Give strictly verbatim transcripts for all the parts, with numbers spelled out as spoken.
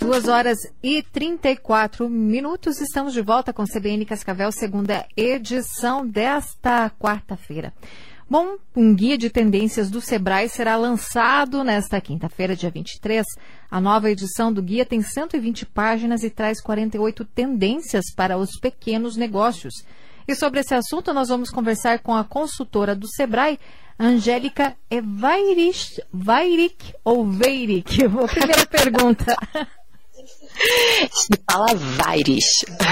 duas horas e trinta e quatro minutos. Estamos de volta com C B N Cascavel, segunda edição desta quarta-feira. Bom, um guia de tendências do Sebrae será lançado nesta quinta-feira, dia vinte e três. A nova edição do guia tem cento e vinte páginas e traz quarenta e oito tendências para os pequenos negócios. E sobre esse assunto, nós vamos conversar com a consultora do Sebrae, Angélica Vairic, Vairic ou Veiric? A primeira pergunta. Se fala Vairic.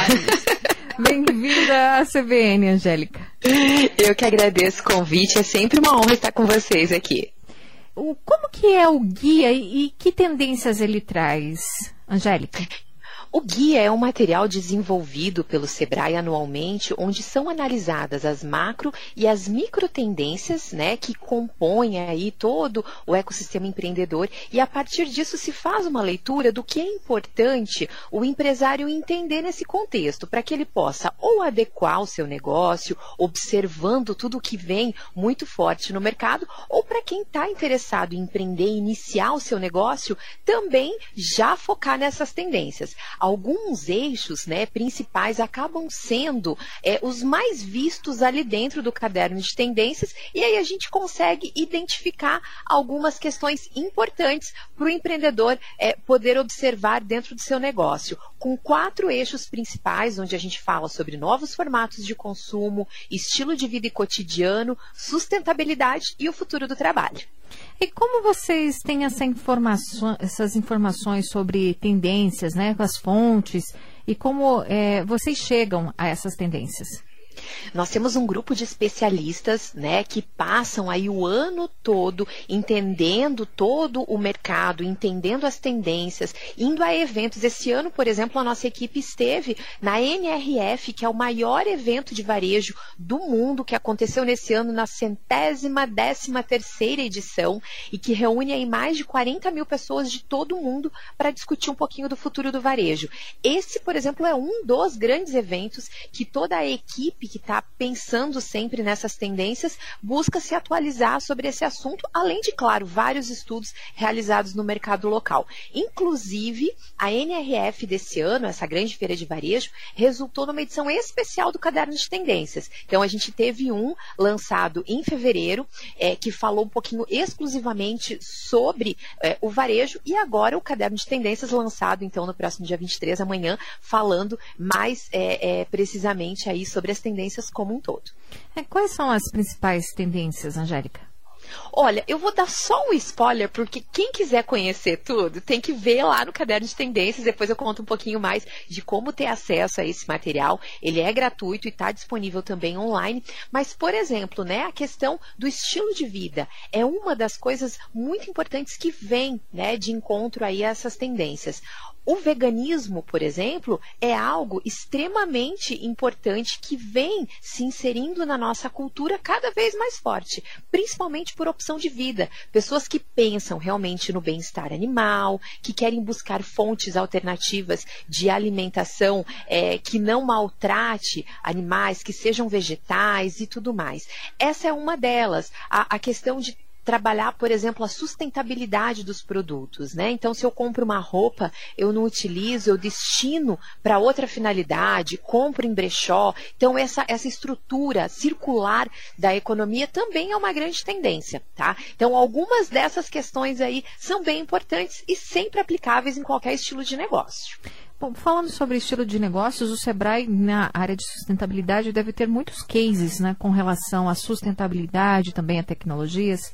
Bem-vinda à C B N, Angélica. Eu que agradeço o convite, é sempre uma honra estar com vocês aqui. O, como que é o guia e, e que tendências ele traz, Angélica? O guia é um material desenvolvido pelo Sebrae anualmente, onde são analisadas as macro e as micro tendências, né, que compõem aí todo o ecossistema empreendedor, e a partir disso se faz uma leitura do que é importante o empresário entender nesse contexto, para que ele possa ou adequar o seu negócio, observando tudo o que vem muito forte no mercado, ou para quem está interessado em empreender e iniciar o seu negócio, também já focar nessas tendências. Alguns eixos, né, principais acabam sendo é, os mais vistos ali dentro do caderno de tendências, e aí a gente consegue identificar algumas questões importantes para o empreendedor é, poder observar dentro do seu negócio, com quatro eixos principais, onde a gente fala sobre novos formatos de consumo, estilo de vida e cotidiano, sustentabilidade e o futuro do trabalho. E como vocês têm essa informação, essas informações sobre tendências, né, com as fontes, e como é, vocês chegam a essas tendências? Nós temos um grupo de especialistas, né, que passam aí o ano todo entendendo todo o mercado, entendendo as tendências, indo a eventos. Esse ano, por exemplo, a nossa equipe esteve na N R F, que é o maior evento de varejo do mundo, que aconteceu nesse ano na centésima décima terceira edição, e que reúne aí mais de quarenta mil pessoas de todo o mundo para discutir um pouquinho do futuro do varejo. Esse, por exemplo, é um dos grandes eventos que toda a equipe que está pensando sempre nessas tendências busca se atualizar sobre esse assunto, além de, claro, vários estudos realizados no mercado local. Inclusive, a N R F desse ano, essa grande feira de varejo, resultou numa edição especial do Caderno de Tendências. Então, a gente teve um lançado em fevereiro, é, que falou um pouquinho exclusivamente sobre é, o varejo, e agora o Caderno de Tendências lançado, então, no próximo dia vinte e três, amanhã, falando mais é, é, precisamente aí sobre as tendências como um todo. É, quais são as principais tendências, Angélica? Olha, eu vou dar só um spoiler, porque quem quiser conhecer tudo, tem que ver lá no Caderno de Tendências. Depois eu conto um pouquinho mais de como ter acesso a esse material. Ele é gratuito e está disponível também online. Mas, por exemplo, né, a questão do estilo de vida é uma das coisas muito importantes que vem, né, de encontro aí a essas tendências. O veganismo, por exemplo, é algo extremamente importante que vem se inserindo na nossa cultura cada vez mais forte, principalmente por opção de vida. Pessoas que pensam realmente no bem-estar animal, que querem buscar fontes alternativas de alimentação é, que não maltrate animais, que sejam vegetais e tudo mais. Essa é uma delas. A, a questão de trabalhar, por exemplo, a sustentabilidade dos produtos, né? Então, se eu compro uma roupa, eu não utilizo, eu destino para outra finalidade, compro em brechó. Então, essa, essa estrutura circular da economia também é uma grande tendência, tá? Então, algumas dessas questões aí são bem importantes e sempre aplicáveis em qualquer estilo de negócio. Bom, falando sobre estilo de negócios, o Sebrae, na área de sustentabilidade, deve ter muitos cases, né, com relação à sustentabilidade, também a tecnologias.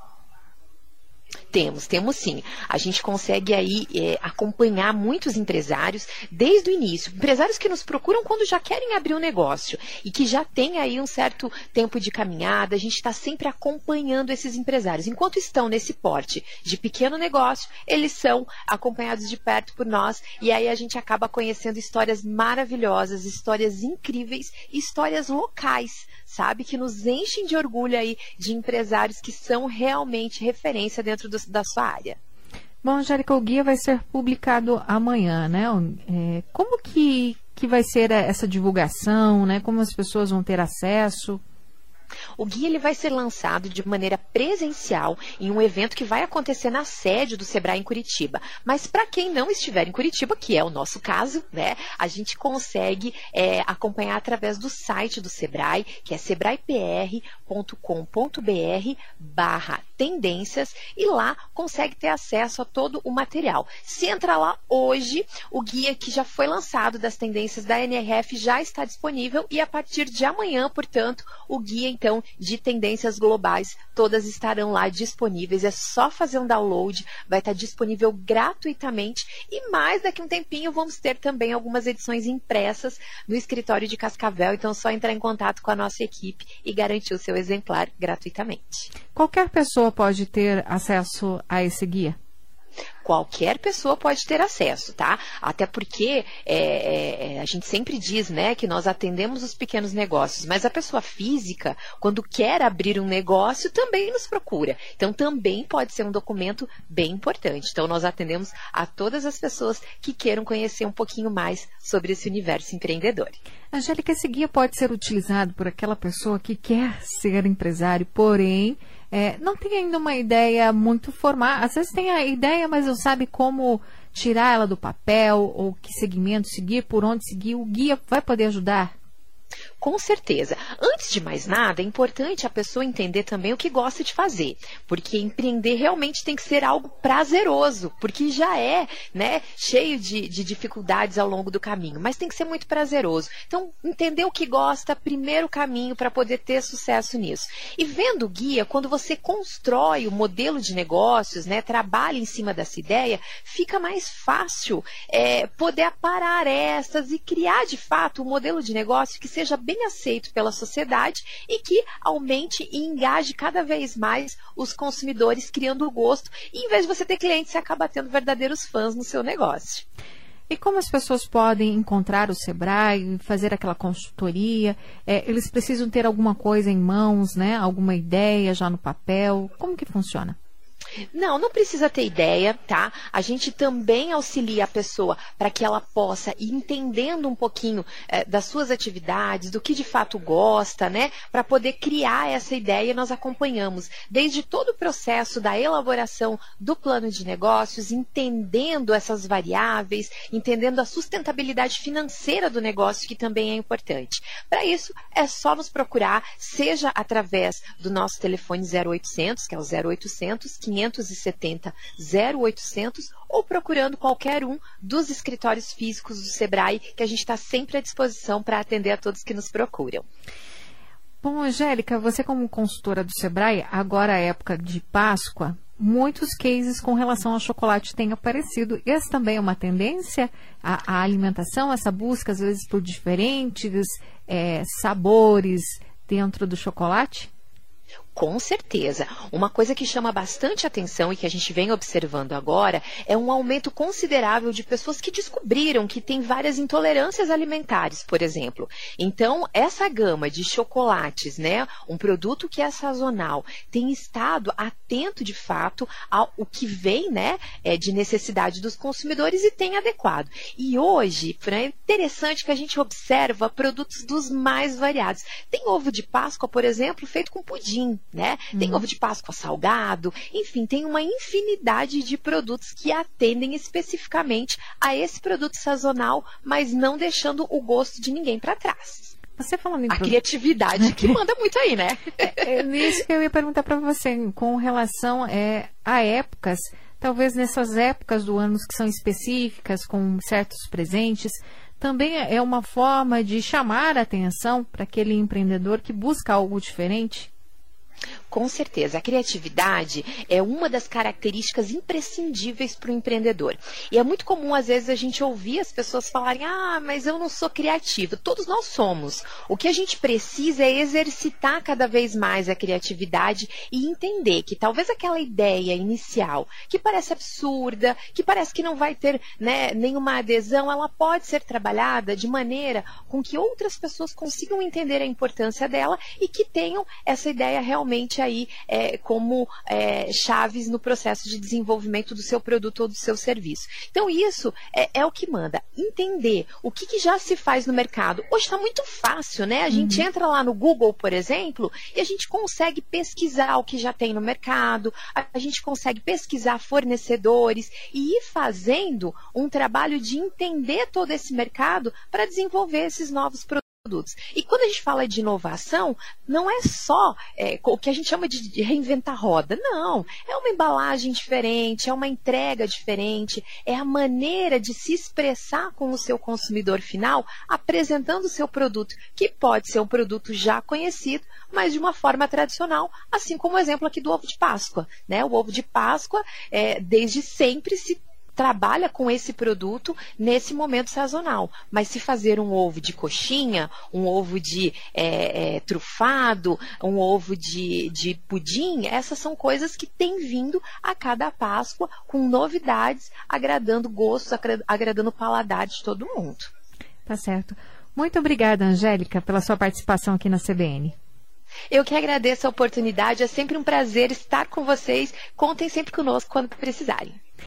Temos, temos sim. A gente consegue aí é, acompanhar muitos empresários desde o início. Empresários que nos procuram quando já querem abrir um negócio e que já tem aí um certo tempo de caminhada. A gente está sempre acompanhando esses empresários. Enquanto estão nesse porte de pequeno negócio, eles são acompanhados de perto por nós, e aí a gente acaba conhecendo histórias maravilhosas, histórias incríveis, histórias locais, sabe? Que nos enchem de orgulho aí de empresários que são realmente referência dentro do, da sua área. Bom, Angélica, o guia vai ser publicado amanhã, né? É, como que, que vai ser essa divulgação, né? Como as pessoas vão ter acesso? O guia ele vai ser lançado de maneira presencial em um evento que vai acontecer na sede do Sebrae em Curitiba. Mas para quem não estiver em Curitiba, que é o nosso caso, né, a gente consegue é, acompanhar através do site do Sebrae, que é sebraepr ponto com ponto br barra tendências, e lá consegue ter acesso a todo o material. Se entra lá hoje, o guia que já foi lançado das tendências da N R F já está disponível, e a partir de amanhã, portanto, o guia então de tendências globais, todas estarão lá disponíveis. É só fazer um download, vai estar disponível gratuitamente, e mais daqui a um tempinho vamos ter também algumas edições impressas no escritório de Cascavel, então é só entrar em contato com a nossa equipe e garantir o seu exemplar gratuitamente. Qualquer pessoa pode ter acesso a esse guia? Qualquer pessoa pode ter acesso, tá? Até porque é, é, a gente sempre diz, né, que nós atendemos os pequenos negócios, mas a pessoa física, quando quer abrir um negócio, também nos procura. Então, também pode ser um documento bem importante. Então, nós atendemos a todas as pessoas que queiram conhecer um pouquinho mais sobre esse universo empreendedor. Angélica, esse guia pode ser utilizado por aquela pessoa que quer ser empresário, porém É, não tem ainda uma ideia muito formal. Às vezes tem a ideia, mas não sabe como tirar ela do papel, ou que segmento seguir, por onde seguir. O guia vai poder ajudar? Com certeza. Antes de mais nada, é importante a pessoa entender também o que gosta de fazer, porque empreender realmente tem que ser algo prazeroso, porque já é, né, cheio de, de dificuldades ao longo do caminho, mas tem que ser muito prazeroso. Então, entender o que gosta, primeiro caminho para poder ter sucesso nisso. E vendo o guia, quando você constrói o modelo de negócios, né, trabalha em cima dessa ideia, fica mais fácil é, poder aparar arestas e criar de fato um modelo de negócio que seja bem aceito pela sociedade e que aumente e engaje cada vez mais os consumidores, criando o gosto, e em vez de você ter clientes, você acaba tendo verdadeiros fãs no seu negócio. E como as pessoas podem encontrar o Sebrae, fazer aquela consultoria? É, eles precisam ter alguma coisa em mãos, né? Alguma ideia já no papel? Como que funciona? Não, não precisa ter ideia, tá? A gente também auxilia a pessoa para que ela possa ir entendendo um pouquinho é, das suas atividades, do que de fato gosta, né? Para poder criar essa ideia, nós acompanhamos desde todo o processo da elaboração do plano de negócios, entendendo essas variáveis, entendendo a sustentabilidade financeira do negócio, que também é importante. Para isso, é só nos procurar, seja através do nosso telefone zero oitocentos, que é o zero oitocentos, quinhentos e setenta, zero oitocentos, ou procurando qualquer um dos escritórios físicos do Sebrae, que a gente está sempre à disposição para atender a todos que nos procuram. Bom, Angélica, você como consultora do Sebrae, agora é época de Páscoa, muitos cases com relação ao chocolate têm aparecido. Essa também é uma tendência, a, a alimentação, essa busca às vezes por diferentes é, sabores dentro do chocolate? Com certeza. Uma coisa que chama bastante atenção e que a gente vem observando agora é um aumento considerável de pessoas que descobriram que tem várias intolerâncias alimentares, por exemplo. Então, essa gama de chocolates, né, um produto que é sazonal, tem estado atento de fato ao que vem, né, é, de necessidade dos consumidores e tem adequado. E hoje, é interessante que a gente observa produtos dos mais variados. Tem ovo de Páscoa, por exemplo, feito com pudim. Né? Tem hum. ovo de Páscoa salgado, enfim, tem uma infinidade de produtos que atendem especificamente a esse produto sazonal, mas não deixando o gosto de ninguém para trás. Você falando em a criatividade que manda muito aí, né? É, é isso que eu ia perguntar para você, com relação é, a épocas, talvez nessas épocas do ano que são específicas, com certos presentes, também é uma forma de chamar a atenção para aquele empreendedor que busca algo diferente? Com certeza, a criatividade é uma das características imprescindíveis para o empreendedor. E é muito comum, às vezes, a gente ouvir as pessoas falarem: ah, mas eu não sou criativa. Todos nós somos. O que a gente precisa é exercitar cada vez mais a criatividade e entender que talvez aquela ideia inicial, que parece absurda, que parece que não vai ter, né, nenhuma adesão, ela pode ser trabalhada de maneira com que outras pessoas consigam entender a importância dela e que tenham essa ideia realmente realmente aí é, como é, chaves no processo de desenvolvimento do seu produto ou do seu serviço. Então isso é, é o que manda. Entender o que, que já se faz no mercado. Hoje está muito fácil, né? A gente Uhum. entra lá no Google, por exemplo, e a gente consegue pesquisar o que já tem no mercado, a gente consegue pesquisar fornecedores e ir fazendo um trabalho de entender todo esse mercado para desenvolver esses novos produtos. E quando a gente fala de inovação, não é só é, o que a gente chama de reinventar roda, não. É uma embalagem diferente, é uma entrega diferente, é a maneira de se expressar com o seu consumidor final, apresentando o seu produto, que pode ser um produto já conhecido, mas de uma forma tradicional, assim como o exemplo aqui do ovo de Páscoa, né? O ovo de Páscoa, é, desde sempre se trabalha com esse produto nesse momento sazonal. Mas se fazer um ovo de coxinha, um ovo de é, é, trufado, um ovo de, de pudim, essas são coisas que têm vindo a cada Páscoa com novidades, agradando gostos, agradando o paladar de todo mundo. Tá certo. Muito obrigada, Angélica, pela sua participação aqui na C B N. Eu que agradeço a oportunidade, é sempre um prazer estar com vocês. Contem sempre conosco quando precisarem.